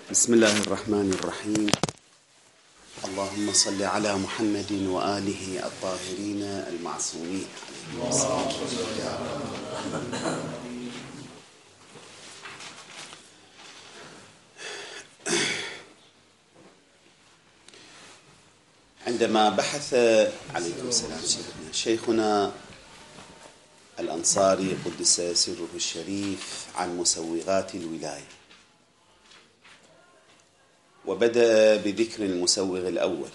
بسم الله الرحمن الرحيم. اللهم صل على محمد وآله الطاهرين المعصومين عليهم الصلاة والسلام. عندما بحث عليكم السلام شيخنا الأنصاري قدس سره الشريف عن مسوغات الولاية، وبدأ بذكر المسوغ الأول،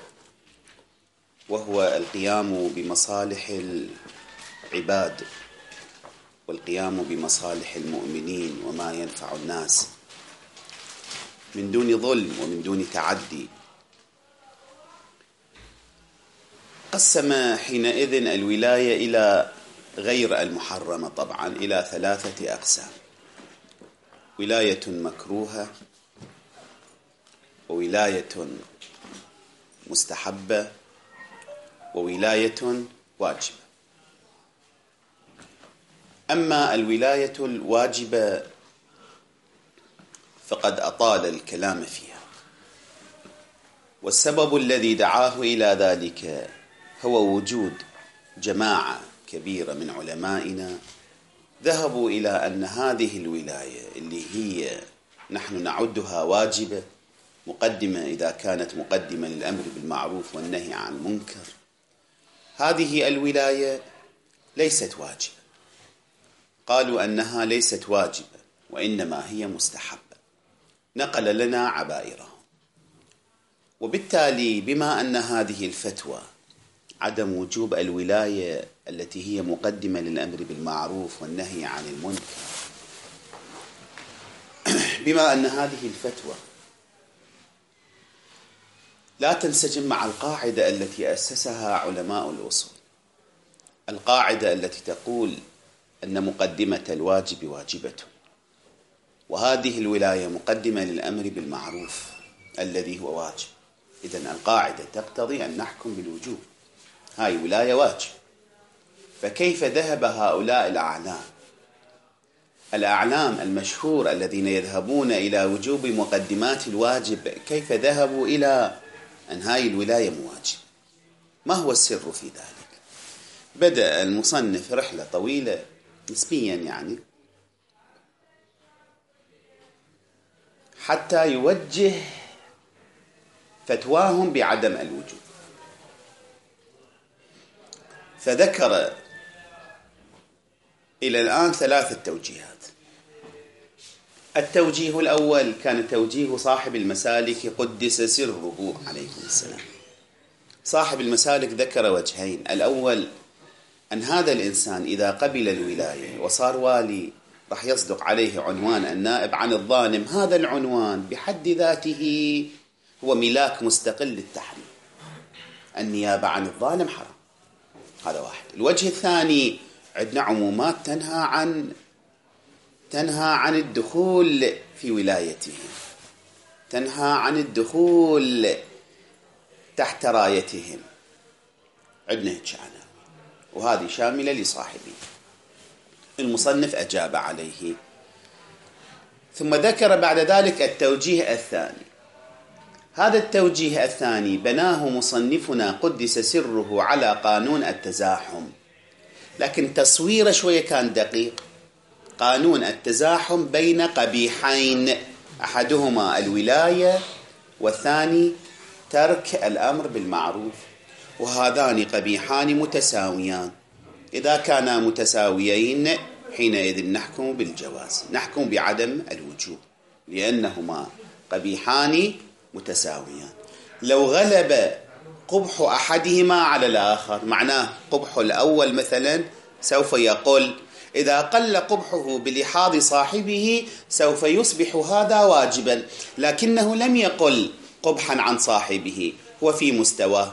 وهو القيام بمصالح العباد والقيام بمصالح المؤمنين وما ينفع الناس من دون ظلم ومن دون تعدي. قسم حينئذ الولاية إلى غير المحرمة طبعا إلى 3 أقسام: ولاية مكروهة، وولاية مستحبة، وولاية واجبة. أما الولاية الواجبة فقد أطال الكلام فيها، والسبب الذي دعاه إلى ذلك هو وجود جماعة كبيرة من علمائنا ذهبوا إلى أن هذه الولاية اللي هي نحن نعدها واجبة، مقدمة إذا كانت مقدمة للأمر بالمعروف والنهي عن المنكر، هذه الولاية ليست واجبة. قالوا أنها ليست واجبة وإنما هي مستحبة، نقل لنا عبائرهم. وبالتالي بما أن هذه الفتوى عدم وجوب الولاية التي هي مقدمة للأمر بالمعروف والنهي عن المنكر، بما أن هذه الفتوى لا تنسجم مع القاعدة التي أسسها علماء الأصول، القاعدة التي تقول أن مقدمة الواجب واجبة، وهذه الولاية مقدمة للأمر بالمعروف الذي هو واجب، إذن القاعدة تقتضي أن نحكم بالوجوب، هاي ولاية واجب. فكيف ذهب هؤلاء الأعلام المشهور الذين يذهبون إلى وجوب مقدمات الواجب، كيف ذهبوا إلى أن هاي الولاية مواجبة؟ ما هو السر في ذلك؟ بدأ المصنف رحلة طويلة نسبيا يعني حتى يوجه فتواهم بعدم الوجوب، فذكر إلى الآن 3 توجيهات. التوجيه الأول كان توجيه صاحب المسالك قدس سره عليكم السلام. صاحب المسالك ذكر وجهين: الأول أن هذا الإنسان إذا قبل الولاية وصار والي راح يصدق عليه عنوان النائب عن الظالم، هذا العنوان بحد ذاته هو ملاك مستقل للتحريم، النيابة عن الظالم حرام. هذا واحد. الوجه الثاني عندنا عمومات تنهى عن الدخول في ولايتهم، تنهى عن الدخول تحت رايتهم، عندنا هيك عناوين، وهذه شاملة لصاحبه. المصنف أجاب عليه، ثم ذكر بعد ذلك التوجيه الثاني. هذا التوجيه الثاني بناه مصنفنا قدس سره على قانون التزاحم، لكن تصويره شوية كان دقيق. قانون التزاحم بين قبيحين، أحدهما الولاية والثاني ترك الأمر بالمعروف، وهذان قبيحان متساويان. إذا كانا متساويين حينئذ نحكم بالجواز، نحكم بعدم الوجوب، لأنهما قبيحان متساويان. لو غلب قبح أحدهما على الآخر، معناه قبح الأول مثلا سوف يقل إذا قل قبحه بلحاظ صاحبه سوف يصبح هذا واجبا، لكنه لم يقل قبحا عن صاحبه، هو في مستواه.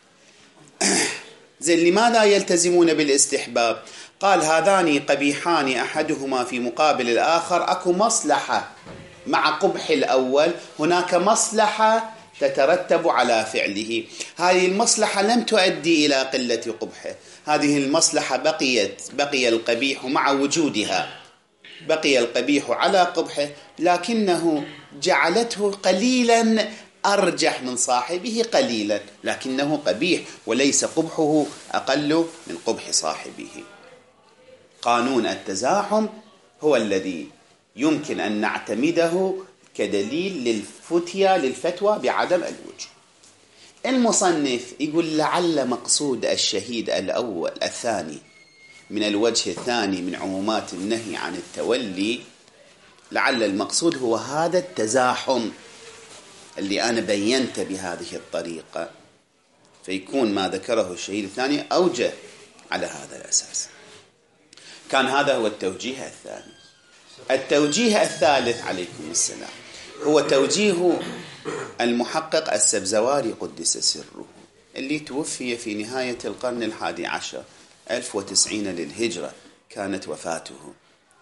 لماذا يلتزمون بالاستحباب؟ قال هذان قبيحان أحدهما في مقابل الآخر، أكو مصلحة مع قبح الأول، هناك مصلحة تترتب على فعله، هذه المصلحة لم تؤدي إلى قلة قبحه، هذه المصلحة بقي القبيح مع وجودها، بقي القبيح على قبحه، لكنه جعلته قليلا أرجح من صاحبه قليلا، لكنه قبيح وليس قبحه أقل من قبح صاحبه. قانون التزاحم هو الذي يمكن أن نعتمده كدليل للفتوى بعدم الوجوب. المصنف يقول لعل مقصود الشهيد الثاني من الوجه الثاني من عمومات النهي عن التولي، لعل المقصود هو هذا التزاحم اللي أنا بينت بهذه الطريقة، فيكون ما ذكره الشهيد الثاني أوجه على هذا الأساس. كان هذا هو التوجيه الثاني. التوجيه الثالث عليكم السلام هو توجيه المحقق السبزواري قدس سره، اللي توفي في نهاية القرن 11 1090 للهجرة كانت وفاته.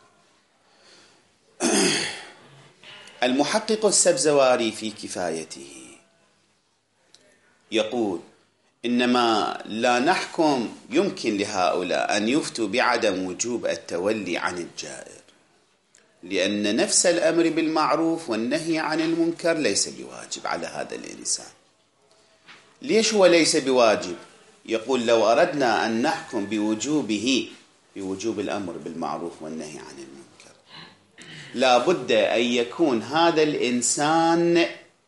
المحقق السبزواري في كفايته يقول: إنما لا نحكم يمكن لهؤلاء أن يفتوا بعدم وجوب التولي عن الجائر، لأن نفس الأمر بالمعروف والنهي عن المنكر ليس بواجب على هذا الإنسان. ليش هو ليس بواجب؟ يقول: لو أردنا أن نحكم بوجوب الأمر بالمعروف والنهي عن المنكر، لا بد أن يكون هذا الإنسان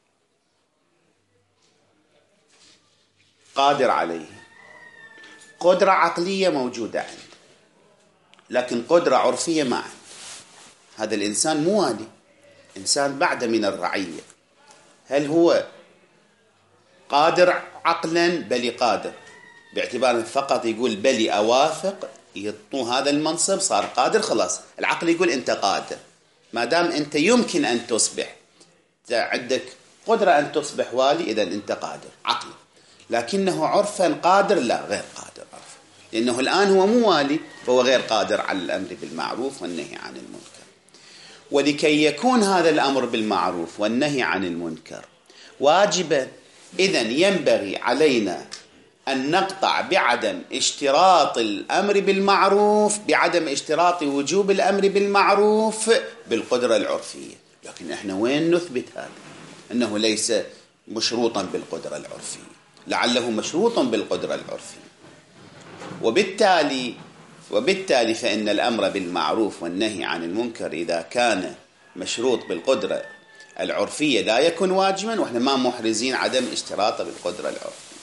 قادر عليه، قدرة عقلية موجودة عنده، لكن قدرة عرفية ما عنده. هذا الإنسان مو والي، إنسان بعد من الرعية. هل هو قادر عقلا؟ بلي قادر، باعتبار فقط يقول بلي أوافق يعطوه هذا المنصب صار قادر، خلاص العقل يقول أنت قادر. ما دام أنت يمكن أن تصبح عندك قدرة أن تصبح والي، إذن أنت قادر عقلا. لكنه عرفا قادر؟ لا، غير قادر عرفا، لأنه الآن هو مو والي، فهو غير قادر على الأمر بالمعروف والنهي عن المنكر. ولكي يكون هذا الأمر بالمعروف والنهي عن المنكر واجبا، إذن ينبغي علينا أن نقطع بعدم اشتراط الأمر بالمعروف، بعدم اشتراط وجوب الأمر بالمعروف بالقدرة العرفية. لكن إحنا وين نثبت هذا؟ أنه ليس مشروطا بالقدرة العرفية، لعله مشروطا بالقدرة العرفية. وبالتالي فإن الأمر بالمعروف والنهي عن المنكر إذا كان مشروط بالقدرة العرفية لا يكون واجبا، وإحنا ما محرزين عدم اشتراطه بالقدرة العرفية.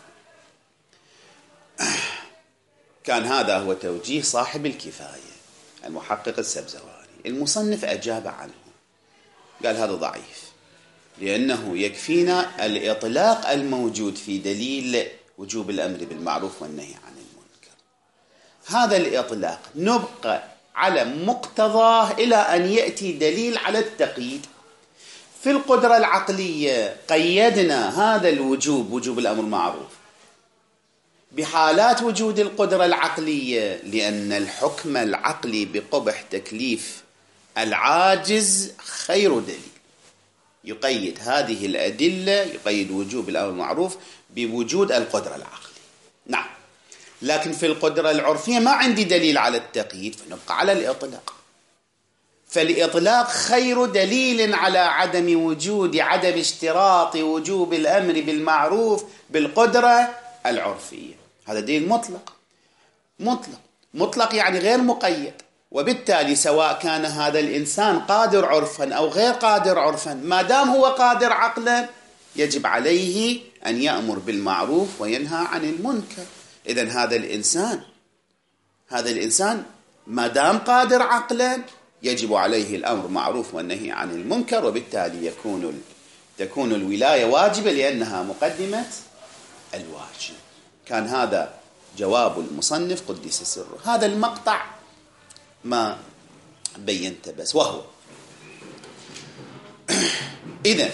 كان هذا هو توجيه صاحب الكفاية المحقق السبزواري. المصنف أجاب عنه، قال هذا ضعيف، لأنه يكفينا الإطلاق الموجود في دليل وجوب الأمر بالمعروف والنهي عن المنكر. هذا الإطلاق نبقى على مقتضاه إلى أن يأتي دليل على التقييد. في القدرة العقلية قيدنا هذا الوجوب، وجوب الأمر بالمعروف، بحالات وجود القدرة العقلية، لأن الحكم العقلي بقبح تكليف العاجز خير دليل. يقيد هذه الأدلة، يقيد وجوب الأمر بالمعروف بوجود القدرة العقلية. نعم، لكن في القدرة العرفية ما عندي دليل على التقييد، فنبقى على الإطلاق. فالإطلاق خير دليل على عدم اشتراط وجوب الأمر بالمعروف بالقدرة العرفية. هذا دليل مطلق يعني غير مقيد. وبالتالي سواء كان هذا الإنسان قادر عرفا أو غير قادر عرفا، ما دام هو قادر عقلا يجب عليه أن يأمر بالمعروف وينهى عن المنكر. إذن هذا الإنسان ما دام قادر عقلا يجب عليه الأمر معروف والنهي عن المنكر، وبالتالي تكون الولاية واجبة لأنها مقدمة الواجب. كان هذا جواب المصنف قدس سره. هذا المقطع ما بينت بس، وهو إذن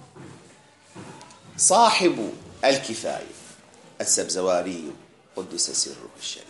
صاحب الكفاية السبزواري قدس سره الشريف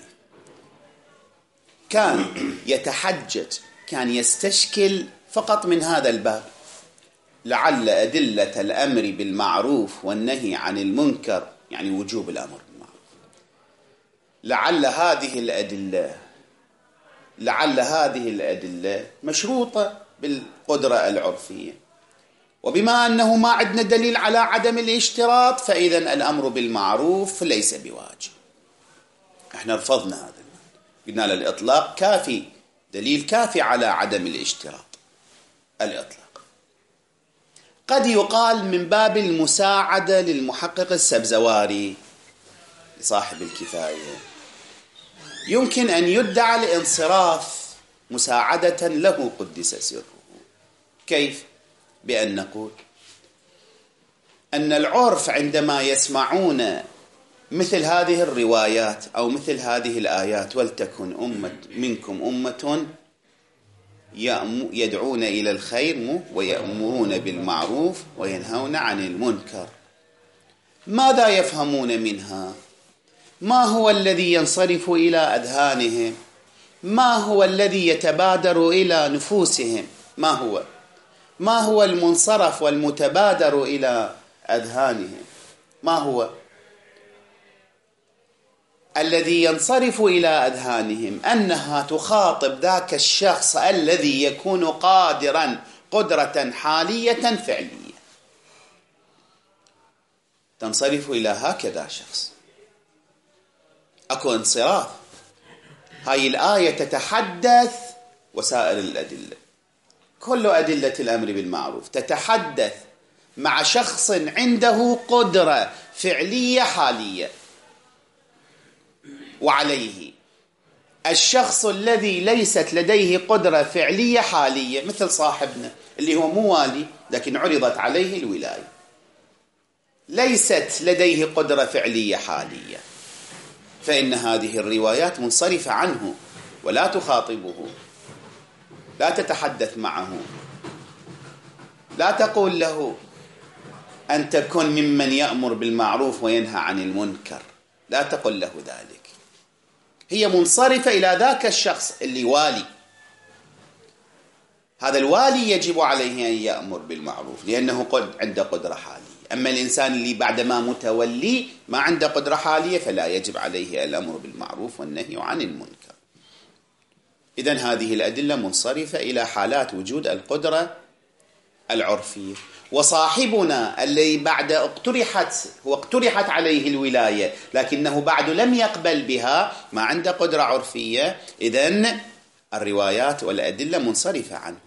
كان يتحجج، كان يستشكل فقط من هذا الباب، لعل أدلة الأمر بالمعروف والنهي عن المنكر يعني وجوب الأمر بالمعروف، لعل هذه الأدلة لعل هذه الأدلة مشروطة بالقدرة العرفية، وبما أنه ما عندنا دليل على عدم الاشتراط فإذا الأمر بالمعروف ليس بواجب. احنا رفضنا هذا، قلنا للإطلاق كافي، دليل كافي على عدم الاشتراط الإطلاق. قد يقال من باب المساعدة للمحقق السبزواري صاحب الكفاية، يمكن أن يدعى الانصراف مساعدة له قدس سره. كيف؟ بأن نقول أن العرف عندما يسمعون مثل هذه الروايات أو مثل هذه الآيات، ولتكن منكم أمة يدعون إلى الخير ويأمرون بالمعروف وينهون عن المنكر، ماذا يفهمون منها؟ ما هو الذي ينصرف إلى أذهانهم؟ ما هو الذي يتبادر إلى نفوسهم؟ ما هو المنصرف والمتبادر إلى أذهانهم؟ ما هو الذي ينصرف إلى أذهانهم؟ أنها تخاطب ذاك الشخص الذي يكون قادرا قدرة حالية فعلية، تنصرف إلى هكذا شخص. أكو انصراف. هاي الآية تتحدث وسائر الأدلة، كل أدلة الأمر بالمعروف تتحدث مع شخص عنده قدرة فعلية حالية، وعليه الشخص الذي ليست لديه قدرة فعلية حالية مثل صاحبنا اللي هو مو والي لكن عرضت عليه الولاية، ليست لديه قدرة فعلية حالية، فإن هذه الروايات منصرفة عنه ولا تخاطبه، لا تتحدث معه، لا تقول له أن تكن ممن يأمر بالمعروف وينهى عن المنكر، لا تقول له ذلك. هي منصرفة إلى ذاك الشخص اللي والي، هذا الوالي يجب عليه أن يأمر بالمعروف لأنه عنده قدرة حالية. أما الإنسان اللي بعدما متولي ما عنده قدرة حالية فلا يجب عليه الأمر بالمعروف والنهي عن المنكر. إذن هذه الأدلة منصرفة إلى حالات وجود القدرة العرفية. وصاحبنا الذي بعد اقترحت عليه الولاية لكنه بعد لم يقبل بها، ما عنده قدرة عرفية، إذن الروايات والأدلة منصرفة عنه.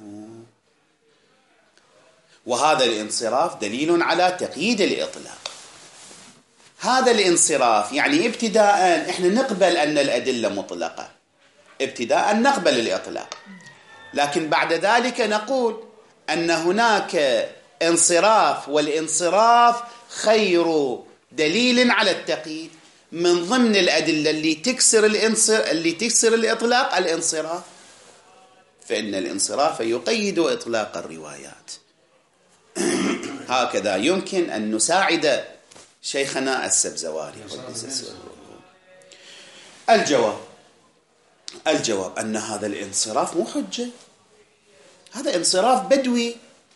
وهذا الانصراف دليل على تقييد الإطلاق. هذا الانصراف يعني ابتداء احنا نقبل أن الأدلة مطلقة، ابتداء نقبل الإطلاق، لكن بعد ذلك نقول أن هناك انصراف، والانصراف خير دليل على التقييد. من ضمن الأدلة اللي تكسر الإطلاق الانصراف، فإن الانصراف يقيد إطلاق الروايات. هكذا يمكن أن نساعد شيخنا السبزواري قدس سره. الجواب أن هذا الانصراف مو حجة، هذا انصراف بدوي،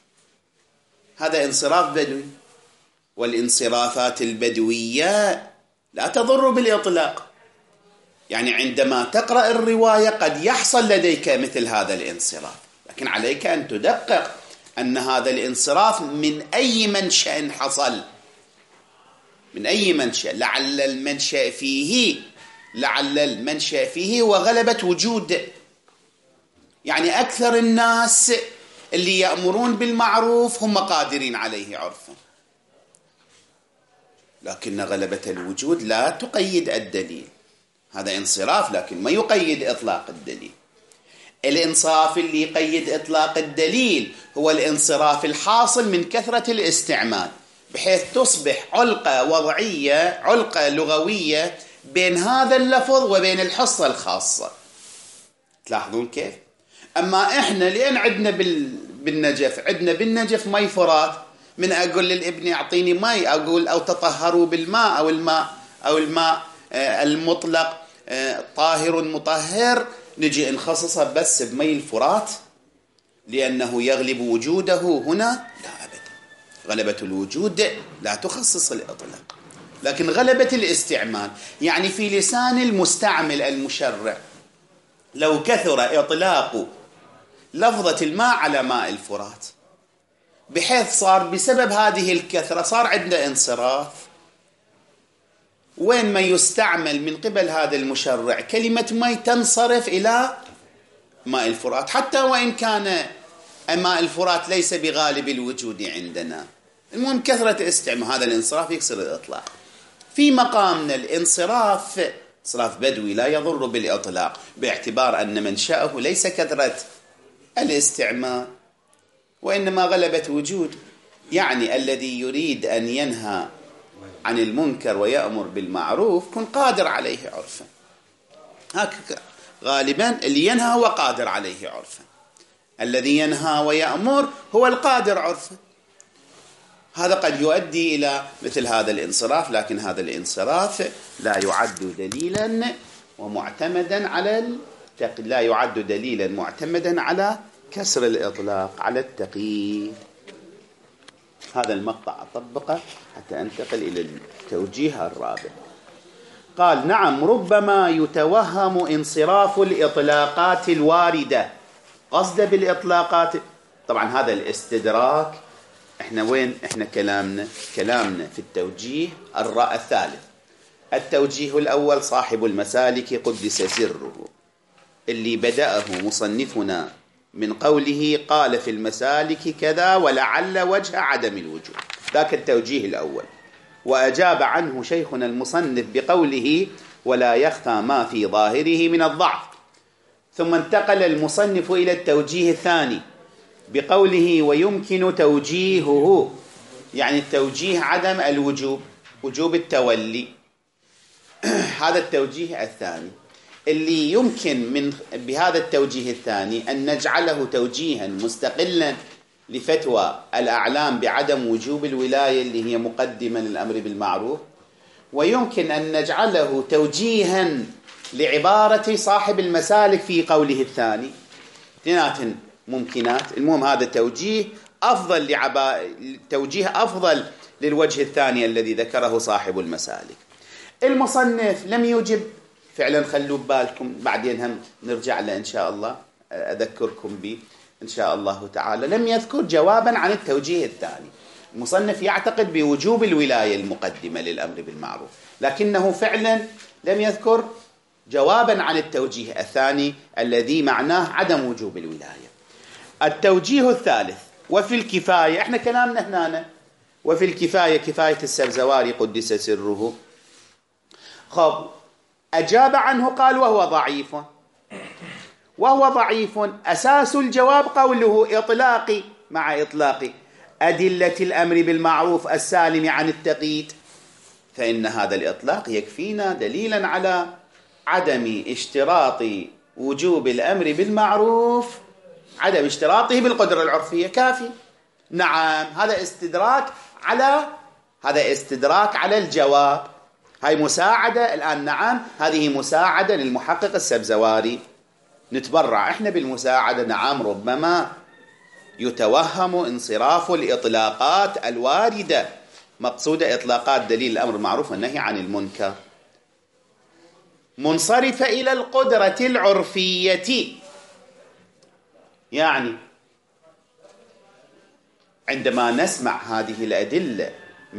والانصرافات البدوية لا تضر بالإطلاق. يعني عندما تقرأ الرواية قد يحصل لديك مثل هذا الانصراف، لكن عليك أن تدقق أن هذا الانصراف من أي منشأ حصل، من أي منشأ. لعل المنشأ فيه وغلبة وجود، يعني أكثر الناس اللي يأمرون بالمعروف هم قادرين عليه عرفا، لكن غلبة الوجود لا تقيد الدليل. هذا انصراف لكن ما يقيد إطلاق الدليل. الانصراف اللي يقيد إطلاق الدليل هو الانصراف الحاصل من كثرة الاستعمال، بحيث تصبح علقة وضعية، علقة لغوية بين هذا اللفظ وبين الحصة الخاصة. تلاحظون كيف؟ أما إحنا لأن عندنا بالنجف مي فرات، من أقول للابن أعطيني مي، أقول أو تطهروا بالماء أو الماء المطلق طاهر مطهر، نجي نخصصها بس بمي الفرات لأنه يغلب وجوده هنا؟ لا أبدا، غلبة الوجود لا تخصص الإطلاق، لكن غلبة الاستعمال، يعني في لسان المستعمل المشرع لو كثر إطلاق لفظة الماء على ماء الفرات بحيث صار بسبب هذه الكثرة صار عندنا انصراف، وين ما يستعمل من قبل هذا المشرع كلمة ماء تنصرف إلى ماء الفرات، حتى وإن كان ماء الفرات ليس بغالب الوجود عندنا. المهم كثرة استعمال هذا الانصراف يكسر الإطلاق. في مقامنا الانصراف انصراف بدوي لا يضر بالإطلاق، باعتبار أن منشأه ليس كثرة الاستعمال وإنما غلبة وجود. يعني الذي يريد أن ينهى عن المنكر ويأمر بالمعروف كن قادر عليه عرفا. هكذا غالبا اللي ينهى هو قادر عليه عرفا، الذي ينهى ويأمر هو القادر عرفا. هذا قد يؤدي إلى مثل هذا الانصراف، لكن هذا الانصراف لا يعد دليلا ومعتمدا على لا يعد دليلا معتمدا على كسر الإطلاق على التقييد. هذا المقطع أطبقه حتى أنتقل إلى التوجيه الرابع. قال: نعم، ربما يتوهم انصراف الإطلاقات الواردة. قصد بالإطلاقات طبعا هذا الاستدراك. احنا وين احنا كلامنا في التوجيه الثالث. التوجيه الأول صاحب المسالك قدس سره، اللي بدأه مصنفنا من قوله قال في المسالك كذا ولعل وجه عدم الوجود، ذاك التوجيه الأول. وأجاب عنه شيخنا المصنف بقوله ولا يخفى ما في ظاهره من الضعف. ثم انتقل المصنف إلى التوجيه الثاني بقوله ويمكن توجيهه، يعني التوجيه عدم الوجوب، وجوب التولي. هذا التوجيه الثاني اللي يمكن بهذا التوجيه الثاني أن نجعله توجيها مستقلا لفتوى الأعلام بعدم وجوب الولاية اللي هي مقدمة للأمر بالمعروف، ويمكن أن نجعله توجيها لعبارة صاحب المسالك في قوله الثاني. اثنين ممكنات. المهم هذا توجيه أفضل للوجه الثاني الذي ذكره صاحب المسالك. المصنف لم يجب فعلا، خلوا ببالكم بعدين هم نرجع له إن شاء الله، أذكركم به إن شاء الله تعالى. لم يذكر جوابا عن التوجيه الثاني. المصنف يعتقد بوجوب الولاية المقدمة للأمر بالمعروف، لكنه فعلا لم يذكر جوابا عن التوجيه الثاني الذي معناه عدم وجوب الولاية. التوجيه الثالث وفي الكفاية، احنا كلامنا هنا وفي الكفاية كفاية السبزواري قدس سره. خب أجاب عنه قال وهو ضعيف. أساس الجواب قوله إطلاقي مع إطلاق أدلة الأمر بالمعروف السالم عن التقييد، فإن هذا الإطلاق يكفينا دليلا على عدم اشتراط وجوب الأمر بالمعروف، عدم اشتراطه بالقدرة العرفية كافي. نعم، هذا استدراك على الجواب. هاي مساعدة الآن. نعم، هذه مساعدة للمحقق السبزواري، نتبرع احنا بالمساعدة. نعم، ربما يتوهم انصراف الإطلاقات الواردة، مقصودة إطلاقات دليل الأمر المعروف والنهي عن المنكر، منصرفة إلى القدرة العرفية. يعني عندما نسمع هذه الأدلة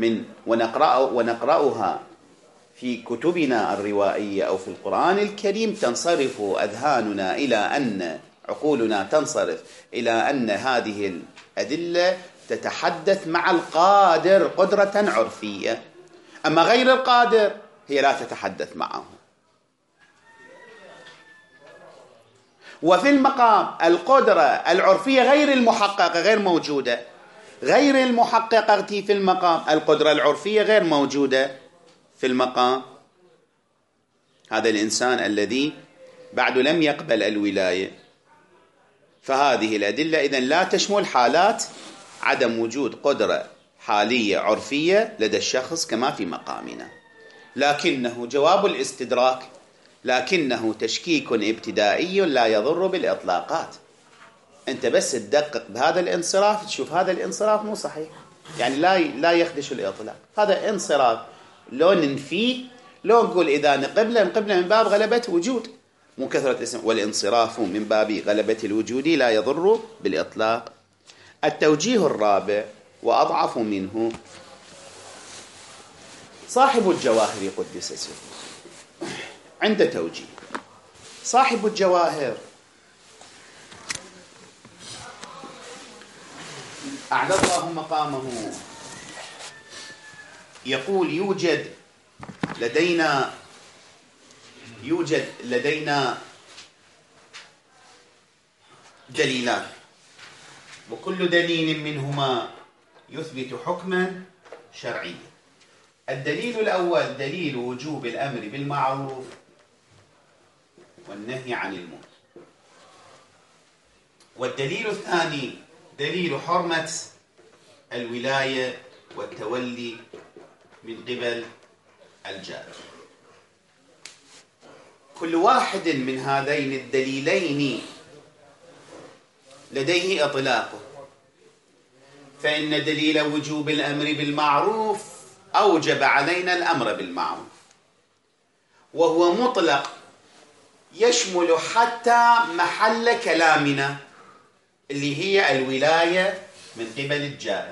ونقرأها في كتبنا الروائية أو في القرآن الكريم، تنصرف أذهاننا إلى أن عقولنا تنصرف إلى أن هذه الأدلة تتحدث مع القادر قدرة عرفية، أما غير القادر هي لا تتحدث معه. وفي المقام القدرة العرفية غير المحققة غير موجودة، غير المحققة في المقام، القدرة العرفية غير موجودة في المقام. هذا الإنسان الذي بعد لم يقبل الولاية، فهذه الأدلة إذن لا تشمل حالات عدم وجود قدرة حالية عرفية لدى الشخص كما في مقامنا، لكنه جواب الاستدراك، لكنه تشكيك ابتدائي لا يضر بالإطلاقات. أنت بس تدقق بهذا الانصراف تشوف هذا الانصراف مو صحيح، يعني لا يخدش الإطلاق. هذا انصراف لو ننفيه، لو نقول إذا نقبله من باب غلبة وجود، مو كثرة الاسم. والانصراف من باب غلبة الوجود لا يضر بالإطلاق. التوجيه الرابع وأضعف منه صاحب الجواهر قدس سره عند توجيه. صاحب الجواهر أعلى الله مقامه يقول يوجد لدينا دليلان، وكل دليل منهما يثبت حكما شرعيا. الدليل الأول دليل وجوب الأمر بالمعروف والنهي عن المنكر، والدليل الثاني دليل حرمة الولاية والتولي من قبل الجائر. كل واحد من هذين الدليلين لديه إطلاقه، فإن دليل وجوب الأمر بالمعروف أوجب علينا الأمر بالمعروف، وهو مطلق يشمل حتى محل كلامنا اللي هي الولاية من قبل الجائر.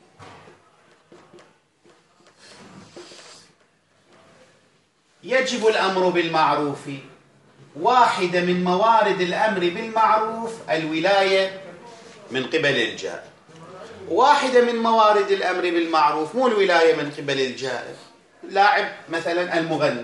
يجب الأمر بالمعروف، واحدة من موارد الأمر بالمعروف الولاية من قبل الجائر. واحدة من موارد الأمر بالمعروف مو الولاية من قبل الجائر. لاعب مثلا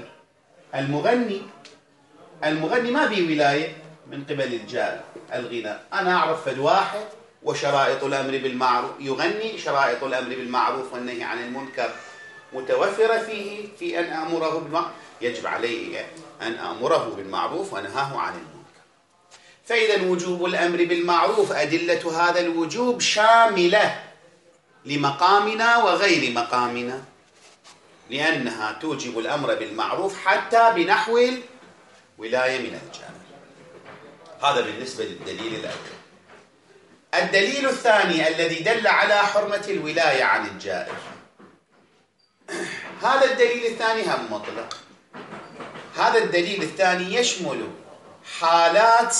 المغني ما بيه ولاية من قبل الجائر. الغناء أنا أعرف فد واحد وشرائط الأمر بالمعروف يغني، شرائط الأمر بالمعروف والنهي عن المنكر متوفرة فيه في أن أمره بالمعروف، يجب عليه أن أمره بالمعروف ونهاه عن المنكر. فإذا وجوب الأمر بالمعروف أدلة هذا الوجوب شاملة لمقامنا وغير مقامنا، لأنها توجب الأمر بالمعروف حتى بنحو الولاية من الجائر. هذا بالنسبة للدليل الأول. الدليل الثاني الذي دل على حرمة الولاية عن الجائر، هذا الدليل الثاني هم مطلق. هذا الدليل الثاني يشمل حالات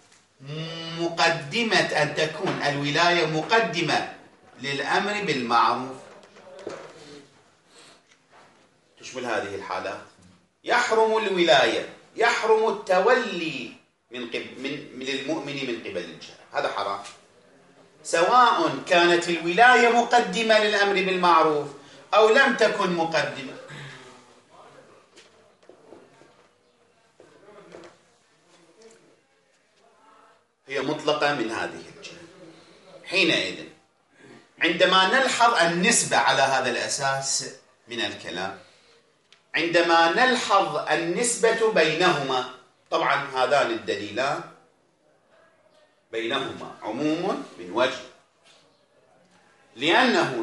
مقدمة أن تكون الولاية مقدمة للأمر بالمعروف. تشمل هذه الحالات: يحرم الولاية، يحرم التولي للمؤمن من قبل الجائر، هذا حرام، سواء كانت الولاية مقدمة للأمر بالمعروف أو لم تكن مقدمة. هي مطلقة من هذه الجهة. حينئذ عندما نلحظ النسبة على هذا الأساس من الكلام، عندما نلحظ النسبة بينهما، طبعا هذان الدليلان بينهما عموم من وجه، لأنه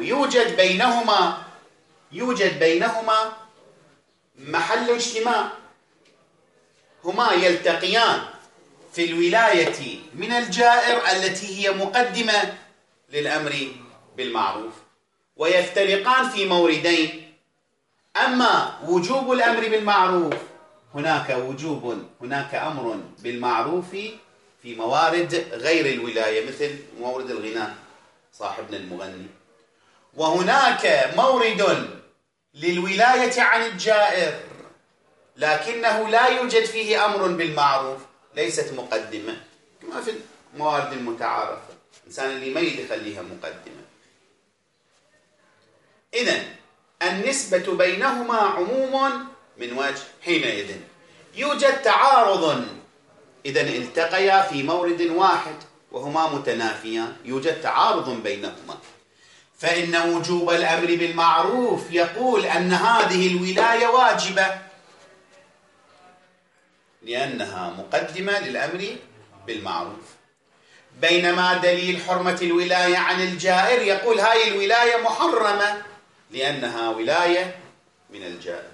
يوجد بينهما محل اجتماع، هما يلتقيان في الولاية من الجائر التي هي مقدمة للأمر بالمعروف، ويفترقان في موردين. أما وجوب الأمر بالمعروف هناك أمر بالمعروف في موارد غير الولاية، مثل مورد الغناء صاحبنا المغني، وهناك مورد للولاية عن الجائر لكنه لا يوجد فيه أمر بالمعروف، ليست مقدمة، كما في الموارد المتعارفة، الإنسان اللي ما يخليها مقدمة. إذن النسبة بينهما عموم من وجه. حينئذ يوجد تعارض، إذا التقيا في مورد واحد وهما متنافيان، يوجد تعارض بينهما، فإن وجوب الأمر بالمعروف يقول أن هذه الولاية واجبة لأنها مقدمة للأمر بالمعروف، بينما دليل حرمة الولاية عن الجائر يقول هاي الولاية محرمة لأنها ولاية من الجائر.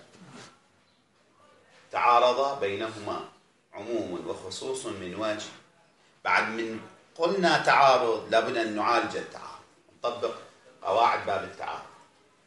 تعارض بينهما عموم وخصوص من وجه. بعد من قلنا تعارض لابد أن نعالج التعارض، نطبق قواعد باب التعارض.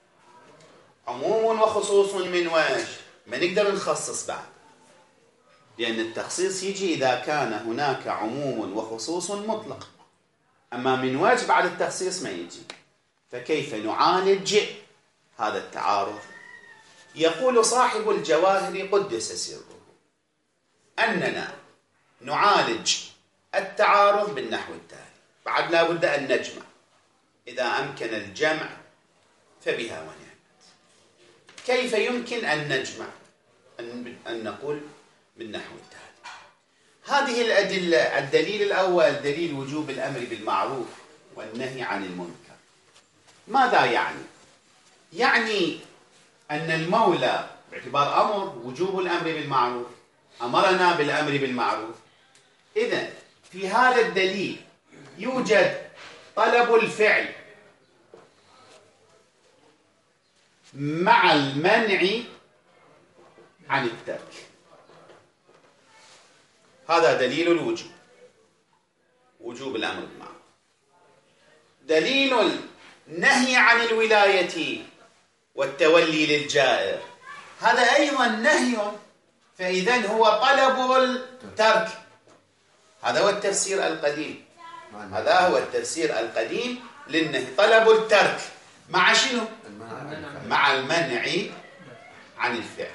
عموم وخصوص من وجه، ما نقدر نخصص بعد. لأن التخصيص يجي إذا كان هناك عموم وخصوص مطلق، أما من وجه بعد التخصيص ما يجي. فكيف نعالج هذا التعارض؟ يقول صاحب الجواهر قدس سره أننا نعالج التعارض بالنحو التالي. بعد لا بد أن نجمع، إذا أمكن الجمع فبها ونعمت. كيف يمكن أن نجمع؟ أن نقول بالنحو التالي: هذه الأدلة، الدليل الأول دليل وجوب الأمر بالمعروف والنهي عن المنكر. ماذا يعني؟ يعني أن المولى باعتبار أمر وجوب الأمر بالمعروف أمرنا بالأمر بالمعروف. إذن في هذا الدليل يوجد طلب الفعل مع المنع عن الترك. هذا دليل الوجوب، وجوب الأمر بالمعروف. دليل النهي عن الولاية والتولي للجائر، هذا أيضا نهي، فإذن هو طلب الترك. هذا هو التفسير القديم، هذا هو التفسير القديم للنهي، طلب الترك مع شنو؟ مع المنع عن الفعل.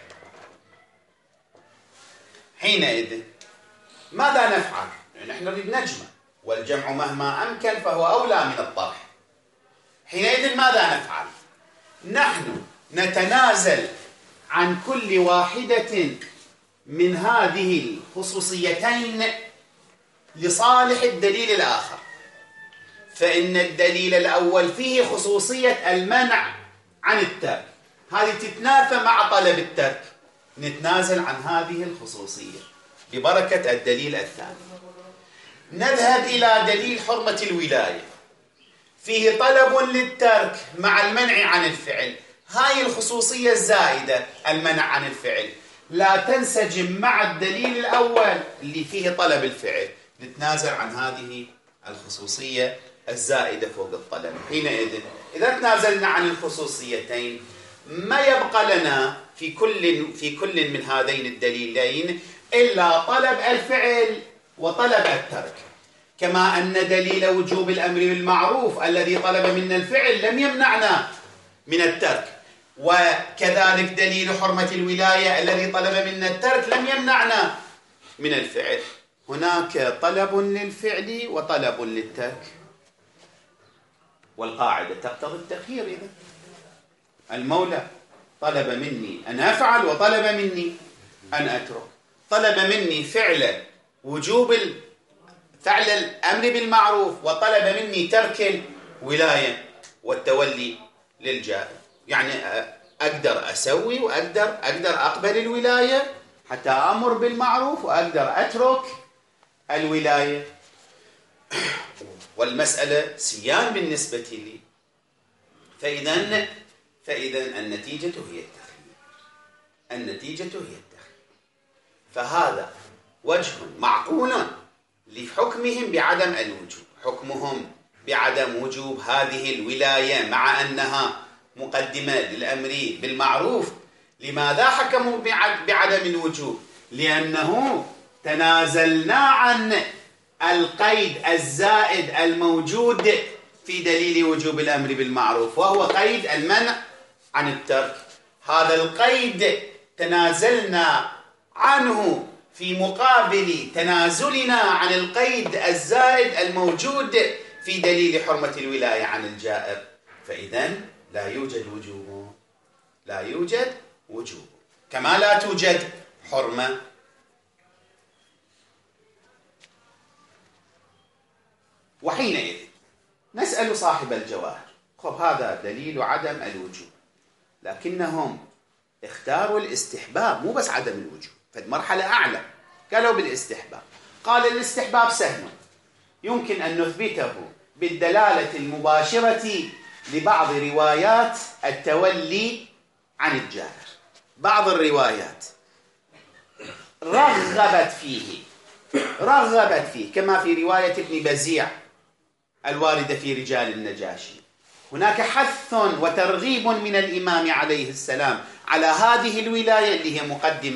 حينئذ ماذا نفعل؟ نحن نريد نجمع، والجمع مهما أمكن فهو أولى من الطرح. حينئذ ماذا نفعل؟ نحن نتنازل عن كل واحدة من هذه الخصوصيتين لصالح الدليل الآخر. فإن الدليل الأول فيه خصوصية المنع عن الترك، هذه تتنافى مع طلب الترك، نتنازل عن هذه الخصوصية ببركة الدليل الثاني. نذهب إلى دليل حرمة الولاية، فيه طلب للترك مع المنع عن الفعل. هاي الخصوصية الزائدة المنع عن الفعل لا تنسجم مع الدليل الأول اللي فيه طلب الفعل، نتنازل عن هذه الخصوصية الزائدة فوق الطلب. حينئذ إذا تنازلنا عن الخصوصيتين ما يبقى لنا في كل من هذين الدليلين إلا طلب الفعل وطلب الترك. كما أن دليل وجوب الأمر بالمعروف الذي طلب منا الفعل لم يمنعنا من الترك، وكذلك دليل حرمة الولاية الذي طلب منا الترك لم يمنعنا من الفعل. هناك طلب للفعل وطلب للترك، والقاعدة تقتضي التخيير. إذا المولى طلب مني أن أفعل وطلب مني أن أترك، طلب مني فعل وجوب فعل الأمر بالمعروف وطلب مني ترك الولاية والتولي للجائر. يعني أقدر أسوي وأقدر أقبل الولاية حتى أمر بالمعروف، وأقدر أترك الولاية، والمسألة سيان بالنسبة لي. فإذن النتيجة هي التخيير، النتيجة هي التخيير. فهذا وجه معقول لحكمهم بعدم الوجوب، حكمهم بعدم وجوب هذه الولاية مع أنها مقدمة للأمر بالمعروف. لماذا حكموا بعدم الوجوب؟ لأنه تنازلنا عن القيد الزائد الموجود في دليل وجوب الأمر بالمعروف، وهو قيد المنع عن الترك. هذا القيد تنازلنا عنه في مقابل تنازلنا عن القيد الزائد الموجود في دليل حرمة الولاية عن الجائر. فإذن لا يوجد وجوب، لا يوجد وجوب، كما لا توجد حرمة. وحينئذ نسأل صاحب الجواهر: خب هذا دليل عدم الوجوب، لكنهم اختاروا الاستحباب، مو بس عدم الوجوب، فالمرحلة أعلى، قالوا بالاستحباب. قال الاستحباب سهل، يمكن أن نثبته بالدلالة المباشرة لبعض روايات التولي عن الجائر. بعض الروايات رغبت فيه كما في رواية ابن بزيع الواردة في رجال النجاشي. هناك حث وترغيب من الإمام عليه السلام على هذه الولاية اللي هي مقدمة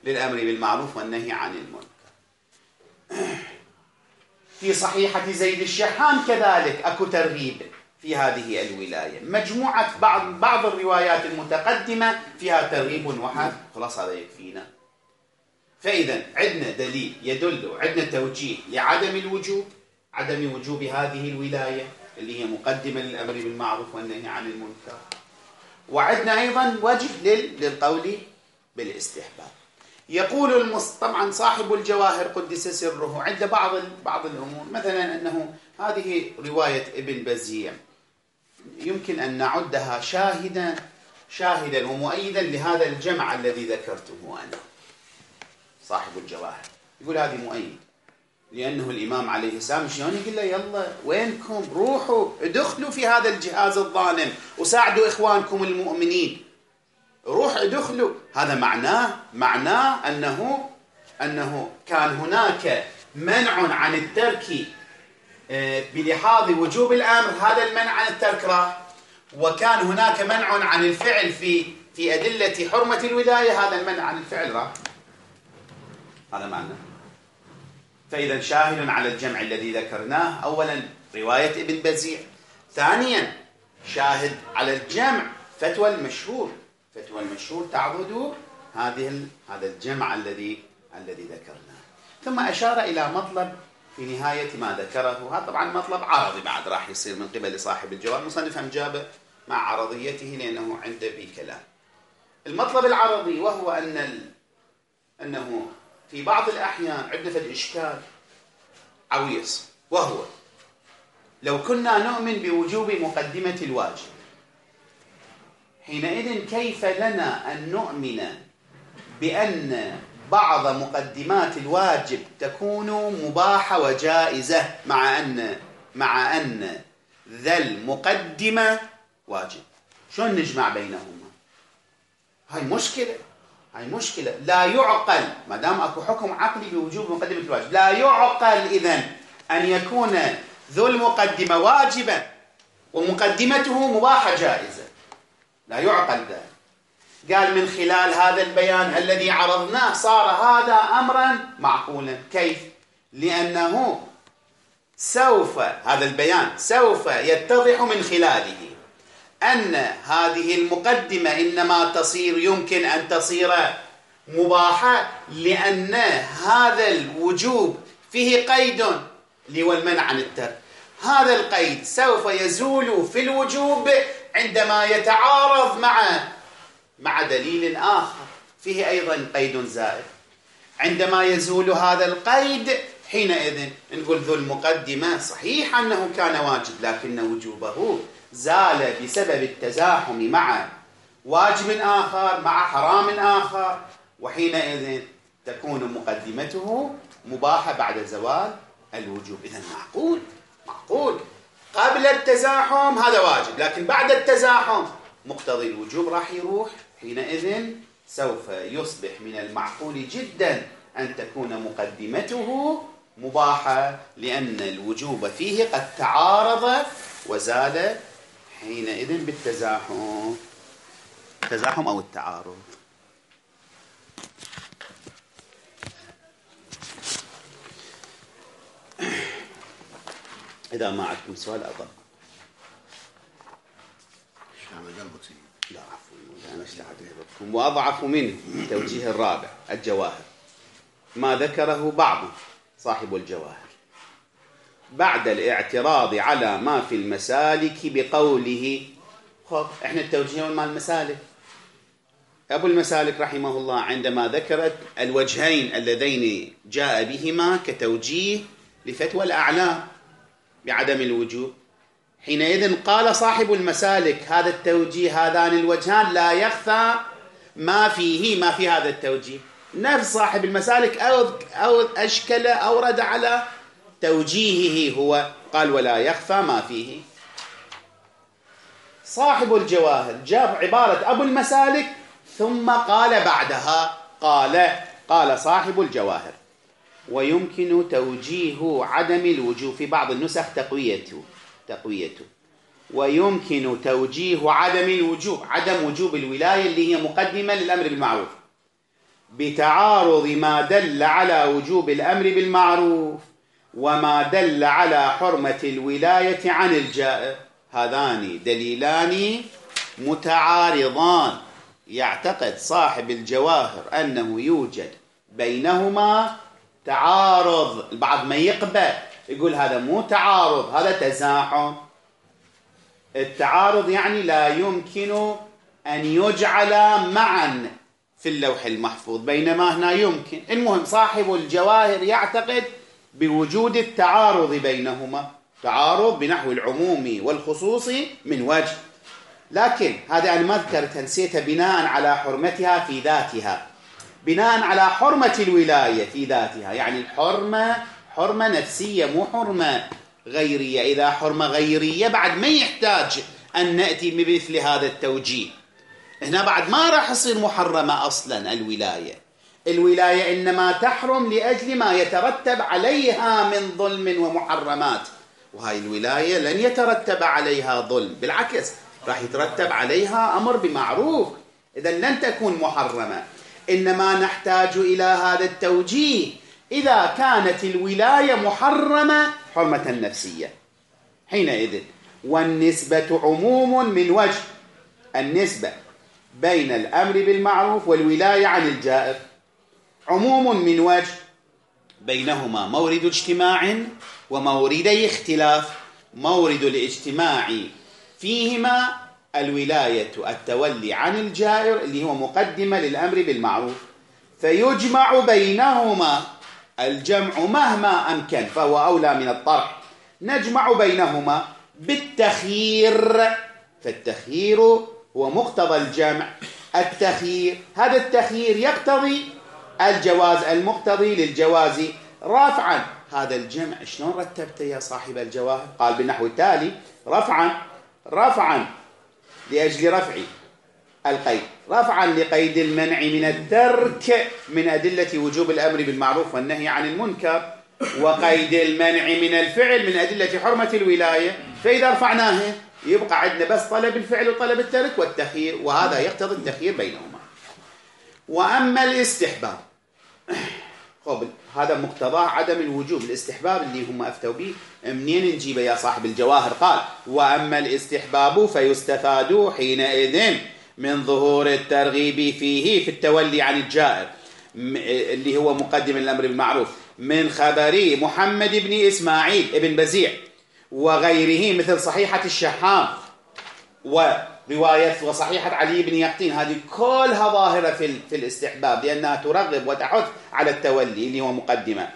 للأمر بالمعروف والنهي عن المنكر. في صحيحة زيد الشحام كذلك أكو ترغيب في هذه الولاية، مجموعة بعض الروايات المتقدمة فيها ترغيب وحث، خلاص هذا يكفينا. فإذا عندنا دليل يدل، عندنا توجيه لعدم الوجوب، عدم وجوب هذه الولاية اللي هي مقدمة للأمر بالمعروف والنهي عن المنكر، وعندنا أيضا وجه للقول بالاستحباب. يقول طبعا صاحب الجواهر قدس سره عند بعض الأمور، مثلا أنه هذه رواية ابن بزيع يمكن أن نعدها شاهدا ومؤيدا لهذا الجمع الذي ذكرته أنا. صاحب الجواهر يقول هذه مؤيد، لأنه الإمام عليه السلام شلون يقول له يلا وينكم، روحوا ادخلوا في هذا الجهاز الظالم وساعدوا إخوانكم المؤمنين، روح ادخلوا. هذا معناه أنه كان هناك منع عن الترك بلحاظ وجوب الأمر، هذا المنع عن الترك راح، وكان هناك منع عن الفعل في أدلة حرمة الولاية، هذا المنع عن الفعل راح. هذا معنى. فإذا شاهد على الجمع الذي ذكرناه، أولا رواية ابن بزيع، ثانيا شاهد على الجمع فتوى المشهور تعضد هذا الجمع الذي ذكرناه. ثم أشار إلى مطلب في نهاية ما ذكره، هذا طبعا مطلب عرضي بعد راح يصير من قبل صاحب الجواب، مصنف هم جابه مع عرضيته لأنه عنده به كلام. المطلب العرضي وهو أنه في بعض الأحيان عندنا في الإشكال عويص، وهو لو كنا نؤمن بوجوب مقدمة الواجب، حينئذ كيف لنا أن نؤمن بأن بعض مقدمات الواجب تكون مباحة وجائزة مع أن ذا المقدمة واجب؟ شلون نجمع بينهما؟ هاي مشكلة لا يعقل، ما دام اكو حكم عقلي بوجوب مقدمة الواجب، لا يعقل إذن أن يكون ذو المقدمة واجبا ومقدمته مباحة جائزة، لا يعقل ذلك. قال من خلال هذا البيان الذي عرضناه صار هذا أمرا معقولا. كيف؟ لأنه هذا البيان سوف يتضح من خلاله أن هذه المقدمة إنما يمكن أن تصير مباحة، لأن هذا الوجوب فيه قيد اللي هو المنع عن الترك. هذا القيد سوف يزول في الوجوب عندما يتعارض مع دليل آخر فيه أيضا قيد زائد. عندما يزول هذا القيد حينئذ نقول ذو المقدمة صحيح أنه كان واجب، لكن وجوبه زال بسبب التزاحم مع واجب آخر مع حرام آخر، وحينئذ تكون مقدمته مباحة بعد زوال الوجوب. إذن معقول قبل التزاحم هذا واجب، لكن بعد التزاحم مقتضي الوجوب راح يروح، حينئذ سوف يصبح من المعقول جدا أن تكون مقدمته مباحة، لأن الوجوب فيه قد تعارض وزال حينئذ بالتزاحم أو التعارض. إذا ما عندكم سؤال أطلق. لا عفوا أنا استعدتكم. وأضعف منه التوجيه الرابع الجواهر، ما ذكره بعض صاحب الجواهر بعد الاعتراض على ما في المسالك بقوله. احنا التوجيه مال المسالك، أبو المسالك رحمه الله عندما ذكرت الوجهين اللذين جاء بهما كتوجيه لفتوى الأعلام بعدم الوجوب، حينئذ قال صاحب المسالك هذا التوجيه، هذان الوجهان لا يخفى ما في هذا التوجيه. نفس صاحب المسالك أو أشكل أورد على توجيهه هو، قال ولا يخفى ما فيه. صاحب الجواهر جاب عبارة أبو المسالك ثم قال بعدها قال صاحب الجواهر ويمكن توجيه عدم الوجوب، في بعض النسخ تقويته ويمكن توجيه عدم وجوب الولاية اللي هي مقدمة للأمر بالمعروف، بتعارض ما دل على وجوب الأمر بالمعروف وما دل على حرمة الولاية عن الجائر. هذان دليلان متعارضان، يعتقد صاحب الجواهر أنه يوجد بينهما تعارض. البعض ما يقبل يقول هذا مو تعارض، هذا تزاحم. التعارض يعني لا يمكن أن يجعل معا في اللوح المحفوظ، بينما هنا يمكن. المهم صاحب الجواهر يعتقد بوجود التعارض بينهما، تعارض بنحو العموم والخصوص من وجه، لكن هذا أنا ما ذكرت، نسيت، بناء على حرمتها في ذاتها، بناء على حرمة الولاية في ذاتها. يعني الحرمة حرمة نفسية مو حرمة غيرية. إذا حرمة غيرية بعد ما يحتاج أن نأتي بمثل هذا التوجيه. هنا بعد ما راح يصير محرمة أصلا الولاية إنما تحرم لأجل ما يترتب عليها من ظلم ومحرمات، وهاي الولاية لن يترتب عليها ظلم، بالعكس راح يترتب عليها أمر بمعروف، إذن لن تكون محرمة. إنما نحتاج إلى هذا التوجيه إذا كانت الولاية محرمة حرمة نفسية. حينئذ والنسبة عموم من وجه، النسبة بين الأمر بالمعروف والولاية عن الجائر عموم من وجه، بينهما مورد اجتماع وموردي اختلاف. مورد الاجتماع فيهما الولاية التولي عن الجائر اللي هو مقدمة للأمر بالمعروف، فيجمع بينهما الجمع مهما أمكن، فهو أولى من الطرح. نجمع بينهما بالتخيير، فالتخيير هو مقتضى الجمع. التخيير، هذا التخيير يقتضي الجواز، المقتضي للجواز رفعا. هذا الجمع شلون رتبته يا صاحب الجواهر؟ قال بالنحو التالي: رفعا لأجل رفع القيد، رفعا لقيد المنع من الترك من أدلة وجوب الأمر بالمعروف والنهي عن المنكر، وقيد المنع من الفعل من أدلة حرمة الولاية. فإذا رفعناه يبقى عندنا بس طلب الفعل وطلب الترك والتخيير، وهذا يقتضي التخيير بينهما. وأما الاستحباب، هذا مقتضاه عدم الوجوب. الاستحباب اللي هم أفتوا به منين نجيبه يا صاحب الجواهر؟ قال: وأما الاستحباب فيستفاد حينئذ من ظهور الترغيب فيه في التولي عن الجائر اللي هو مقدم الأمر بالمعروف، من خبر محمد بن إسماعيل ابن بزيع وغيره، مثل صحيحة الشحام ورواية وصحيحة علي بن يقطين. هذه كلها ظاهرة في الاستحباب، لأنها ترغب وتحث على التولي اللي هو مقدمة.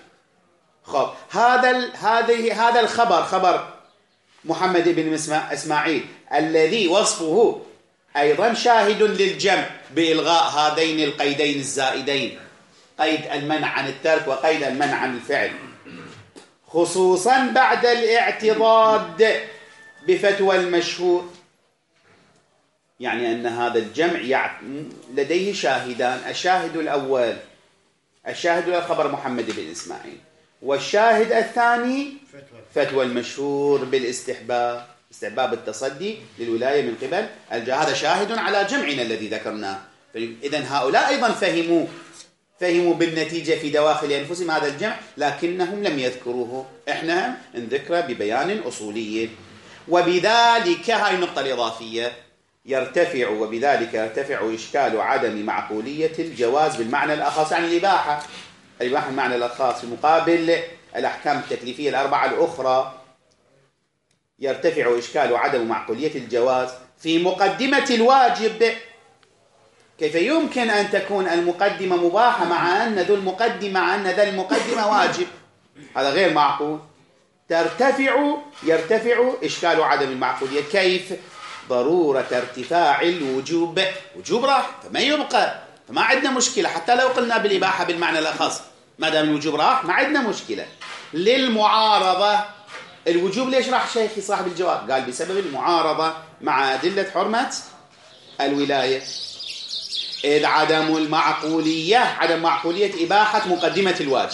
هذا الخبر، خبر محمد بن إسماعيل الذي وصفه أيضا شاهد للجمع بإلغاء هذين القيدين الزائدين، قيد المنع عن الترك وقيد المنع عن الفعل، خصوصا بعد الاعتضاد بفتوى المشهور. يعني أن هذا الجمع لديه شاهدان: الشاهد الأول خبر محمد بن إسماعيل، والشاهد الثاني فتوى المشهور بالاستحباب، استحباب التصدي للولاية من قبل الجائر. هذا شاهد على جمعنا الذي ذكرناه. إذن هؤلاء أيضا فهموا بالنتيجة في دواخل أنفسهم هذا الجمع، لكنهم لم يذكروه، إحنا نذكره ببيان أصولي. وبذلك، هاي النقطة الإضافية، وبذلك يرتفع إشكال عدم معقولية الجواز بالمعنى الأخص عن الإباحة المعنى الأخص في مقابل الأحكام التكليفية الأربعة الأخرى. يرتفع إشكال عدم معقولية الجواز في مقدمة الواجب. كيف يمكن أن تكون المقدمة مباحة مع أن ذا المقدمة واجب؟ هذا غير معقول. يرتفع إشكال عدم المعقولية. كيف؟ ضرورة ارتفاع الوجوب. وجوب راح فما يبقى، فما عندنا مشكلة حتى لو قلنا بالإباحة بالمعنى الأخص، ما دام الوجوب راح ما عندنا مشكلة. للمعارضة، الوجوب ليش راح شيخي صاحب الجواب؟ قال بسبب المعارضة مع أدلة حرمة الولاية. إذ عدم معقولية إباحة مقدمة الواجب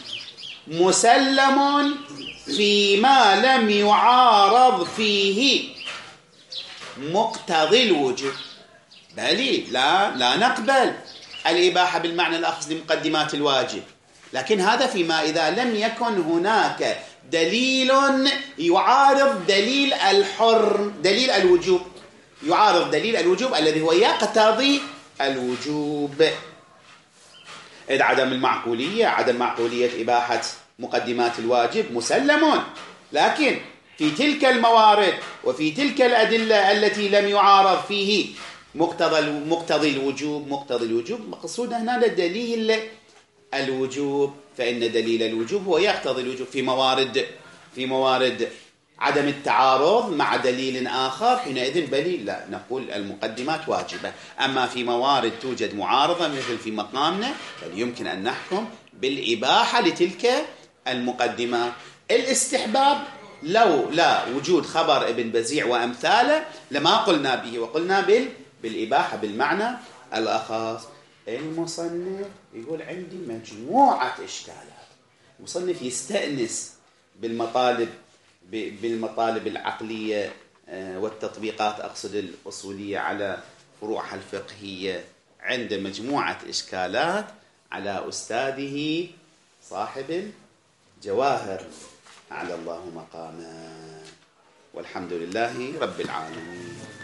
مسلم فيما لم يعارض فيه مقتضي الوجوب. بل لا نقبل الإباحة بالمعنى الأخص لمقدمات الواجب، لكن هذا فيما إذا لم يكن هناك دليل يعارض دليل دليل الوجوب، يعارض دليل الوجوب الذي هو يقتضي الوجوب. إذ عدم معقولية إباحة مقدمات الواجب مسلم، لكن في تلك الموارد وفي تلك الأدلة التي لم يعارض فيه مقتضي الوجوب، مقصود هنا دليل الوجوب، فإن دليل الوجوب هو يقتضي الوجوب في موارد عدم التعارض مع دليل آخر، حينئذ بلي لا نقول المقدمات واجبة. أما في موارد توجد معارضة مثل في مقامنا فيمكن أن نحكم بالإباحة لتلك المقدمات. الاستحباب لو لا وجود خبر ابن بزيع وأمثاله لما قلنا به، وقلنا بالإباحة بالمعنى الأخص. المصنف يقول عندي مجموعة إشكالات. المصنف يستأنس بالمطالب العقلية والتطبيقات، أقصد الأصولية، على فروعها الفقهية، عند مجموعة إشكالات على أستاذه صاحب الجواهر أعلى الله مقاما، والحمد لله رب العالمين.